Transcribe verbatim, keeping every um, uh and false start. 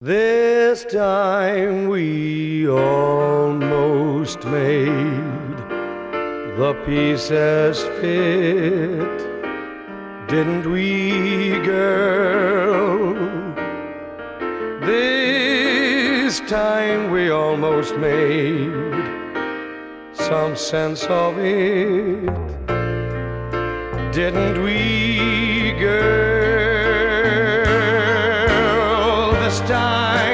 This time we almost made the pieces fit, didn't we, girl? This time we almost made some sense of it, didn't we, girl? This time